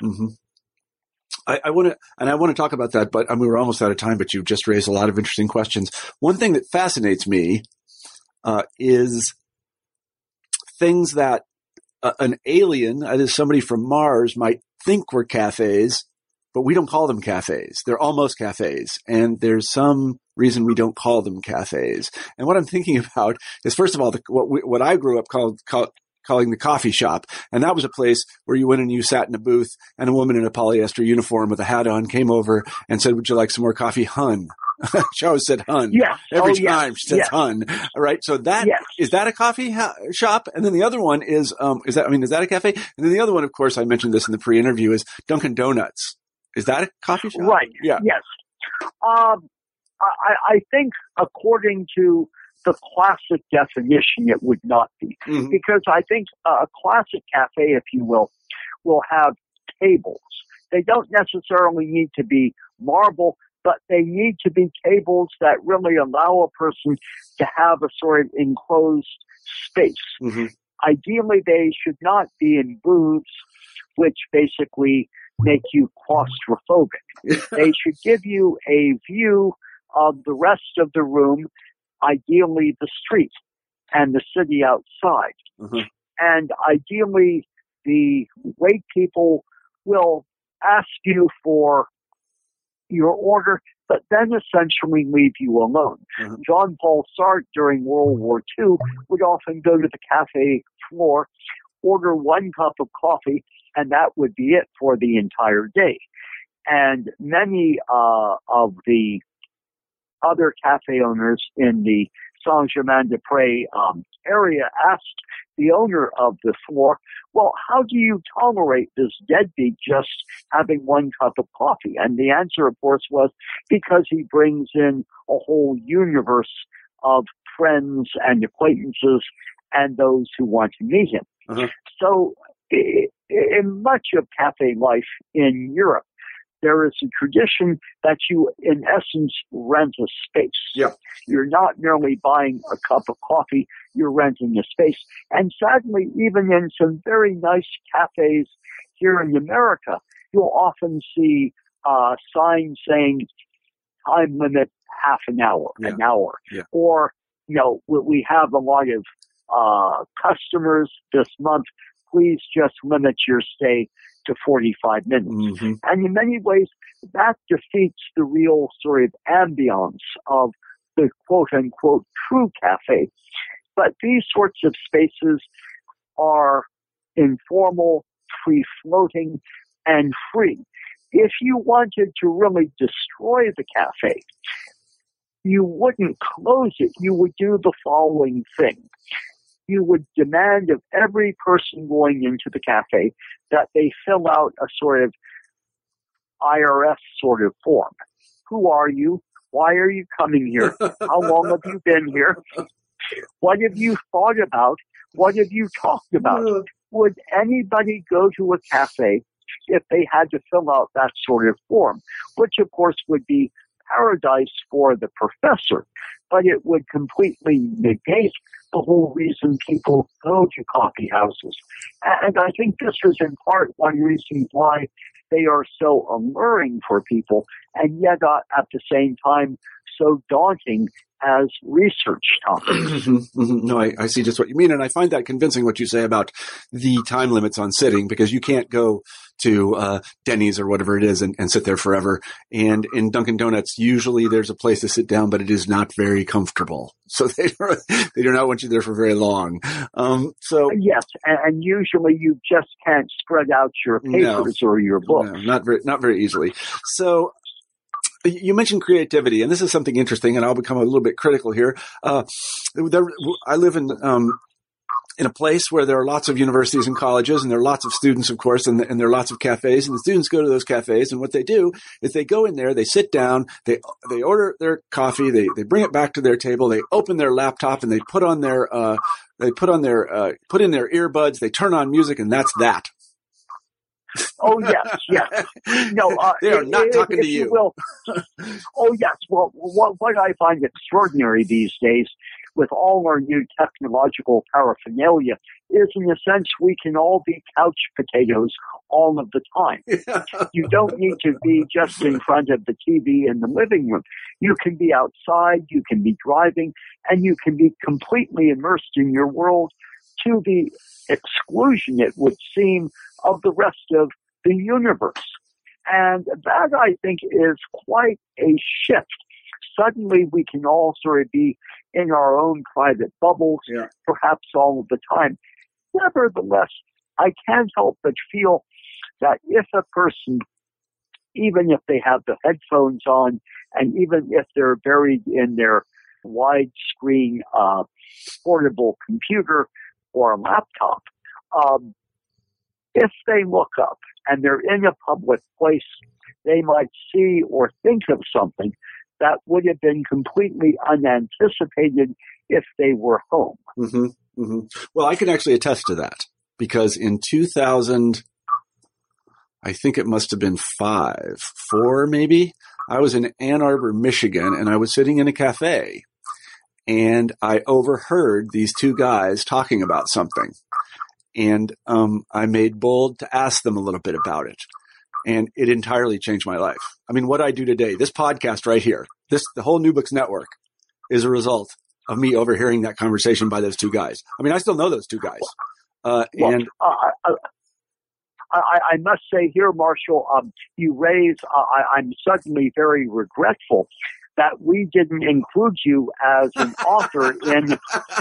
I want to talk about that, but we're almost out of time, but you've just raised a lot of interesting questions. One thing that fascinates me is things that an alien, that is somebody from Mars, might think were cafes, but we don't call them cafes. They're almost cafes, and there's some reason we don't call them cafes. And what I'm thinking about is, first of all, what I grew up calling the coffee shop. And that was a place where you went and you sat in a booth, and a woman in a polyester uniform with a hat on came over and said, "Would you like some more coffee, hun?" She always said hun. Yes. Every time she says hun. All right. So is that a coffee shop? And then the other one is that a cafe? And then the other one, of course, I mentioned this in the pre-interview, is Dunkin' Donuts. Is that a coffee shop? Right. Yeah. Yes. I think according to the classic definition, it would not be. Because I think a classic cafe, if you will have tables. They don't necessarily need to be marble, but they need to be tables that really allow a person to have a sort of enclosed space. Ideally, they should not be in booths, which basically make you claustrophobic. They should give you a view of the rest of the room, ideally the street and the city outside. And ideally, the wait people will ask you for your order, but then essentially leave you alone. Jean-Paul Sartre during World War II would often go to the cafe floor, order one cup of coffee, and that would be it for the entire day. And many of the other cafe owners in the Saint-Germain-des-Prés area asked the owner of the floor, "Well, how do you tolerate this deadbeat just having one cup of coffee?" And the answer, of course, was because he brings in a whole universe of friends and acquaintances and those who want to meet him. So in much of cafe life in Europe, there is a tradition that you, in essence, rent a space. You're not merely buying a cup of coffee, you're renting a space. And sadly, even in some very nice cafes here in America, you'll often see signs saying time limit half an hour, an hour. Or, we have a lot of customers this month please just limit your stay to 45 minutes. Mm-hmm. And in many ways, that defeats the real sort of ambiance of the quote-unquote true cafe. But these sorts of spaces are informal, free-floating, and free. If you wanted to really destroy the cafe, you wouldn't close it. You would do the following thing. You would demand of every person going into the cafe that they fill out a sort of IRS sort of form. Who are you? Why are you coming here? How long have you been here? What have you thought about? What have you talked about? Would anybody go to a cafe if they had to fill out that sort of form? Which, of course, would be paradise for the professor, but it would completely negate the whole reason people go to coffee houses. And I think this is in part one reason why they are so alluring for people, and yet at the same time so daunting as research topics. No, I see just what you mean. And I find that convincing what you say about the time limits on sitting, because you can't go to Denny's or whatever it is and sit there forever. And in Dunkin' Donuts, usually there's a place to sit down, but it is not very comfortable. So they do not want you there for very long. Yes, and usually you just can't spread out your papers or your books. No, not very easily. So you mentioned creativity, and this is something interesting, and I'll become a little bit critical here. I live in a place where there are lots of universities and colleges, and there are lots of students, of course, and there are lots of cafes, and the students go to those cafes, and what they do is they go in there, they sit down, they order their coffee, they bring it back to their table, they open their laptop, and they put in their earbuds, they turn on music, and that's that. Oh, yes. No, they are not talking to you. Oh, yes. Well, what I find extraordinary these days with all our new technological paraphernalia is, in a sense, we can all be couch potatoes all of the time. You don't need to be just in front of the TV in the living room. You can be outside, you can be driving, and you can be completely immersed in your world to the exclusion, it would seem, of the rest of the universe. And that, I think, is quite a shift. Suddenly we can all sort of be in our own private bubbles, perhaps all of the time. Nevertheless, I can't help but feel that if a person, even if they have the headphones on, and even if they're buried in their widescreen portable computer or a laptop, if they look up and they're in a public place, they might see or think of something that would have been completely unanticipated if they were home. Mm-hmm, mm-hmm. Well, I can actually attest to that, because in 2000, I think it must have been 4 maybe, I was in Ann Arbor, Michigan, and I was sitting in a cafe, and I overheard these two guys talking about something. And I made bold to ask them a little bit about it. And it entirely changed my life. I mean, what I do today, this podcast right here, the whole New Books Network is a result of me overhearing that conversation by those two guys. I mean, I still know those two guys. I must say here, Marshall, you raise, I'm suddenly very regretful that we didn't include you as an author in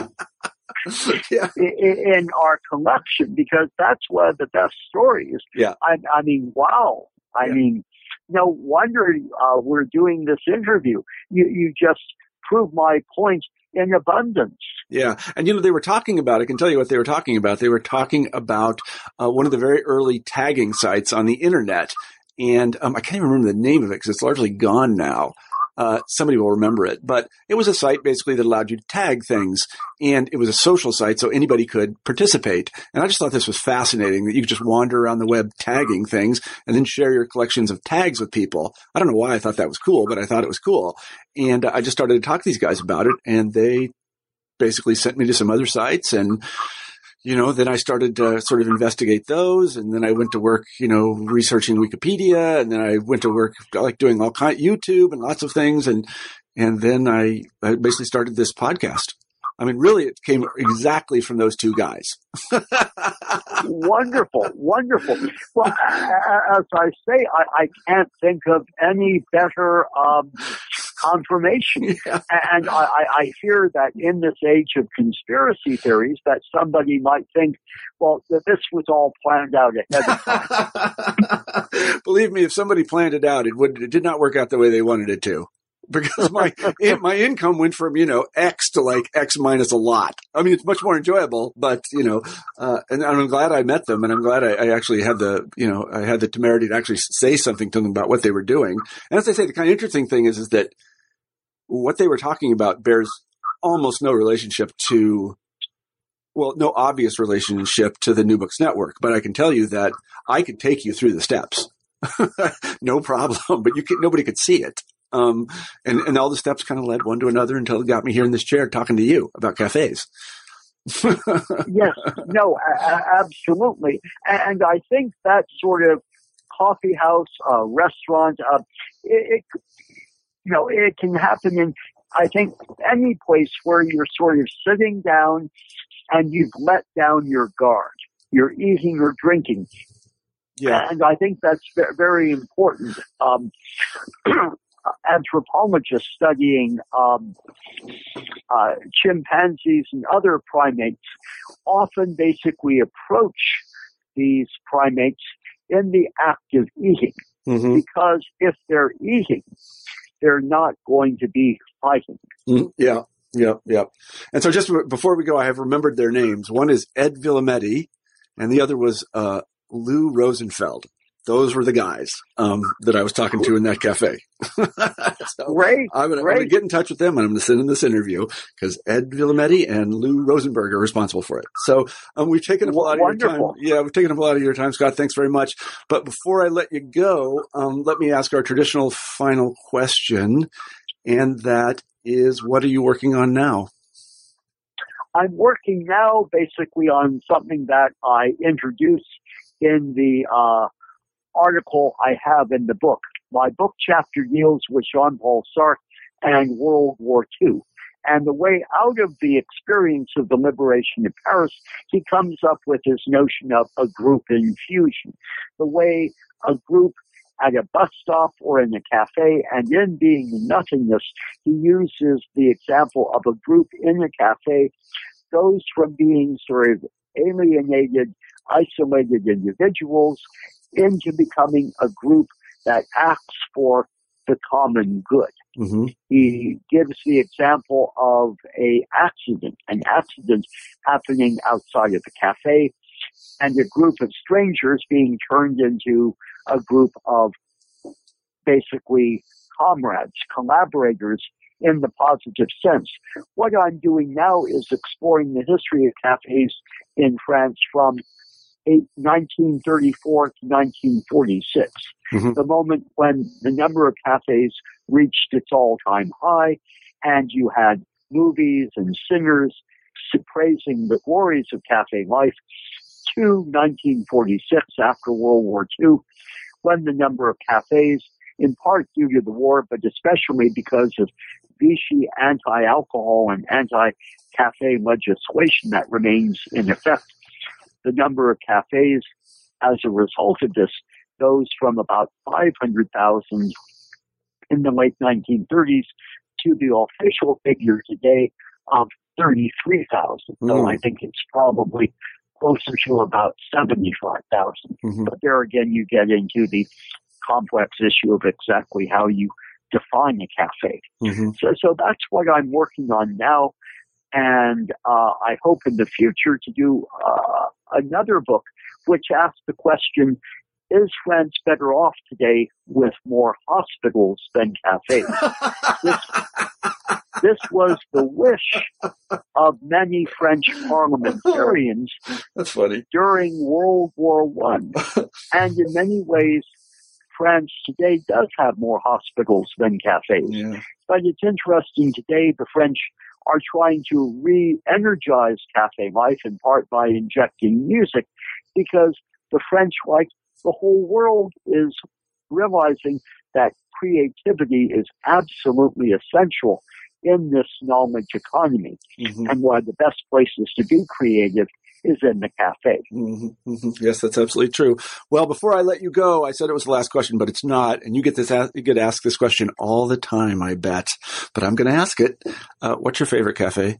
our collection, because that's one of the best stories. Yeah. I mean, wow. I mean, no wonder we're doing this interview. You just proved my point in abundance. Yeah. And, they were talking about, I can tell you what they were talking about. They were talking about one of the very early tagging sites on the internet. And I can't even remember the name of it because it's largely gone now. Somebody will remember it, but it was a site basically that allowed you to tag things, and it was a social site, so anybody could participate. And I just thought this was fascinating, that you could just wander around the web tagging things and then share your collections of tags with people. I don't know why I thought that was cool, but I thought it was cool. And I just started to talk to these guys about it, and they basically sent me to some other sites, and then I started to sort of investigate those, and then I went to work, researching Wikipedia, and then I went to work like doing all kind YouTube and lots of things, and then I basically started this podcast. I mean, really, it came exactly from those two guys. Wonderful, wonderful. Well, as I say, I can't think of any better confirmation. Yeah. And I fear that in this age of conspiracy theories, that somebody might think, well, that this was all planned out ahead of time. Believe me, if somebody planned it out, it did not work out the way they wanted it to. Because my income went from, X to like X minus a lot. I mean, it's much more enjoyable, but, and I'm glad I met them, and I'm glad I actually had I had the temerity to actually say something to them about what they were doing. And as I say, the kind of interesting thing is that what they were talking about bears almost no relationship to, well, no obvious relationship to the New Books Network. But I can tell you that I could take you through the steps. No problem, but nobody could see it. And all the steps kind of led one to another until it got me here in this chair talking to you about cafes. Yes, no, absolutely. And I think that sort of coffee house, restaurant, it can happen in, I think, any place where you're sort of sitting down and you've let down your guard. You're eating or drinking. Yeah. And I think that's very important. Anthropologists studying chimpanzees and other primates often basically approach these primates in the act of eating, because if they're eating, they're not going to be fighting. Yeah. And so just before we go, I have remembered their names. One is Ed Villametti, and the other was Lou Rosenfeld. Those were the guys that I was talking to in that cafe. So Great. I'm going to get in touch with them, and I'm going to send them this interview because Ed Villametti and Lou Rosenberg are responsible for it. So we've taken up a lot of your time. Yeah, we've taken up a lot of your time, Scott. Thanks very much. But before I let you go, let me ask our traditional final question, and that is, what are you working on now? I'm working now basically on something that I introduced in the article I have in the book. My book chapter deals with Jean-Paul Sartre and World War II. And the way out of the experience of the liberation of Paris, he comes up with his notion of a group infusion. The way a group at a bus stop or in a cafe, and in being nothingness, he uses the example of a group in a cafe goes from being sort of alienated, isolated individuals into becoming a group that acts for the common good. He gives the example of an accident happening outside of the cafe, and a group of strangers being turned into a group of basically comrades, collaborators in the positive sense. What I'm doing now is exploring the history of cafes in France from 1934 to 1946, the moment when the number of cafes reached its all-time high, and you had movies and singers praising the glories of cafe life, to 1946, after World War II, when the number of cafes, in part due to the war, but especially because of Vichy anti-alcohol and anti-cafe legislation that remains in effect, the number of cafes as a result of this goes from about 500,000 in the late 1930s to the official figure today of 33,000. So I think it's probably closer to about 75,000. But there again, you get into the complex issue of exactly how you define a cafe. So that's what I'm working on now. And I hope in the future to do another book which asks the question, is France better off today with more hospitals than cafes? This was the wish of many French parliamentarians That's funny. during World War I. And in many ways, France today does have more hospitals than cafes. But it's interesting today, the French are trying to re-energize cafe life, in part by injecting music, because the French, like the whole world, is realizing that creativity is absolutely essential in this knowledge economy. Mm-hmm. And one of the best places to be creative is in the cafe. Mm-hmm. Mm-hmm. Yes, that's absolutely true. Well, before I let you go, I said it was the last question, but it's not. And you get asked this question all the time, I bet. But I'm going to ask it. What's your favorite cafe?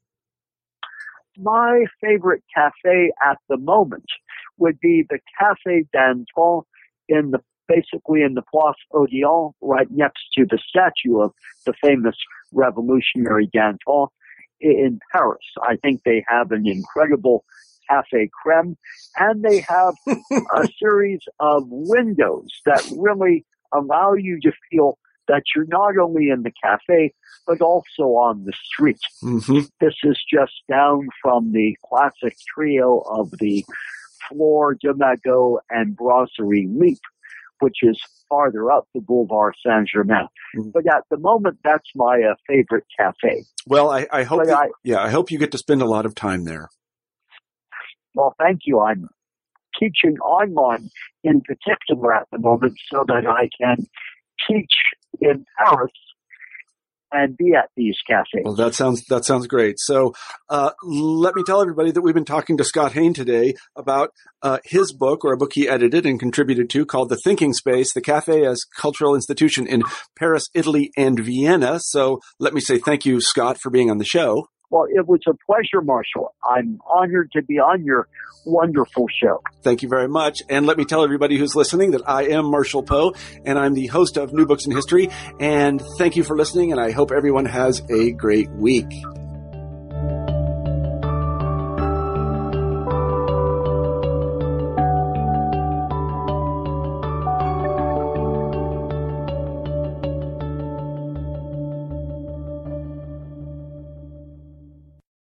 My favorite cafe at the moment would be the Café Danton basically in the Place Odéon, right next to the statue of the famous revolutionary Danton in Paris. I think they have an incredible Café Crème, and they have a series of windows that really allow you to feel that you're not only in the cafe, but also on the street. Mm-hmm. This is just down from the classic trio of the Flore de Magot and Brasserie Leap, which is farther up the Boulevard Saint-Germain. Mm-hmm. But at the moment, that's my favorite cafe. Well, I hope I hope you get to spend a lot of time there. Well, thank you. I'm teaching online in particular at the moment so that I can teach in Paris and be at these cafes. Well, that sounds great. So let me tell everybody that we've been talking to Scott Hain today about his book, or a book he edited and contributed to, called The Thinking Space, the Cafe as Cultural Institution in Paris, Italy, and Vienna. So let me say thank you, Scott, for being on the show. Well, it was a pleasure, Marshall. I'm honored to be on your wonderful show. Thank you very much. And let me tell everybody who's listening that I am Marshall Poe, and I'm the host of New Books in History. And thank you for listening, and I hope everyone has a great week.